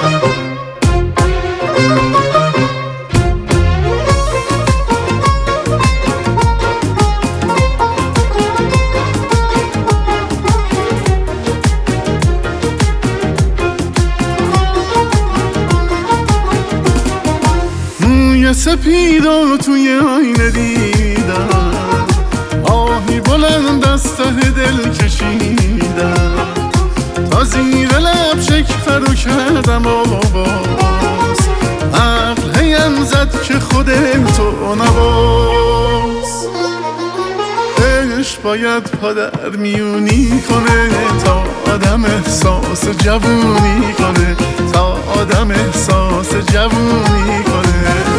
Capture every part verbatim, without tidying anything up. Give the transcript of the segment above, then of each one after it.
سپید و توی آینه دیدم، آهی بلند از ته دل کشیدم، تا زیر لب شکر رو کردم و باز عقل هیم زد که خودتو نواز. عشق باید پا در میونی کنه تا آدم احساس جوونی کنه، تا آدم احساس جوونی کنه.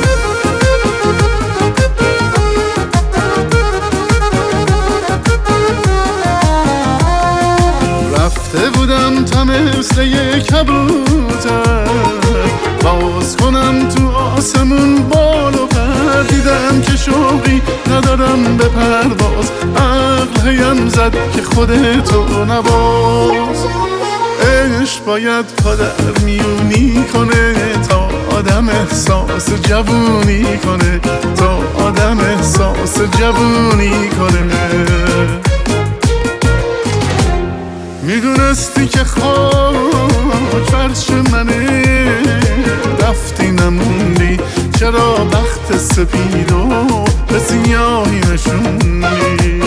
رفته بودم تا مثل یک کبوتر، باز کنم تو آسمون بال و پر، دیدم که شوقی ندارم به پرواز، عقل هیم زد که خودتو نباز. عشق باید پا در میونی کنه تا آدم احساس جوونی کنه، تا آدم احساس جوونی کنه. میدونستی که خاک فرش منه، رفتی نموندی، چرا بخت سپیدو به سیاهی نشوندی؟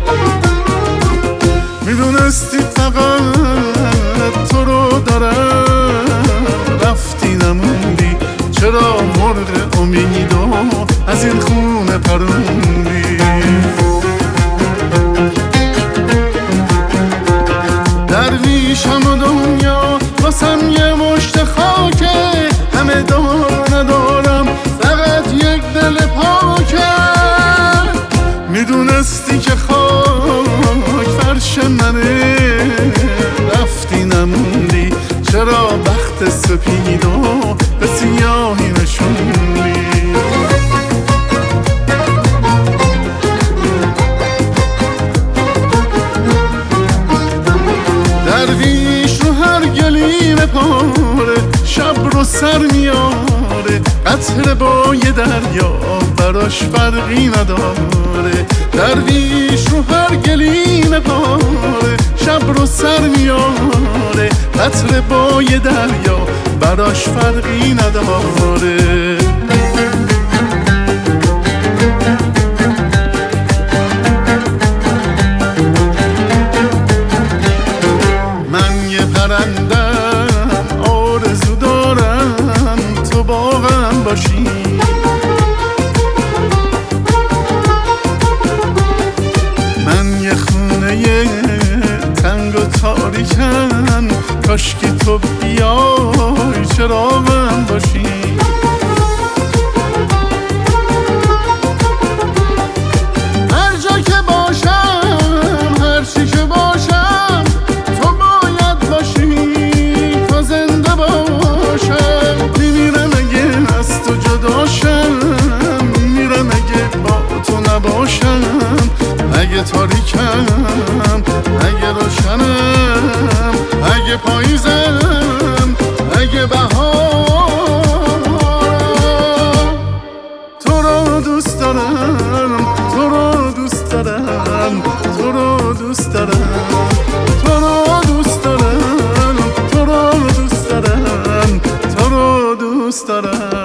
میدونستی فقط تو رو دارم، رفتی نموندی، چرا مرغ امیدو از این خونه پروندی؟ درویشم و دنیا واسم یه مشت خاکه، همه دار ندارم فقط یک دل پاکه. میدونستی که خاک فرش منه، رفتی نموندی، چرا بخت سپیدو به سیاهی نشوندی؟ درویش رو هر گلیم پاره، شب رو سر میاره، قطره با یه دریا براش فرقی نداره. درویش رو هر گلیم پاره، شب رو سر میاره، قطره با یه دریا براش فرقی نداره. پرندم آرزو دارم تو باغم باشی، من یه خونه تنگ و تاریکم، کاشکی تو بیای چراغم باشی. هر جا که باشم، هر چی که باشم، میمیرم اگه از تو جداشم، میمیرم اگه با تو نباشم. اگه تاریکم، اگه روشنم، اگه پاییزم، اگه بهارم، تو رو دوست دارم، تو رو دوست دارم، تو رو دوست دارم، تو رو دوست دارم، تو رو دوست دارم، تو رو دوست دارم.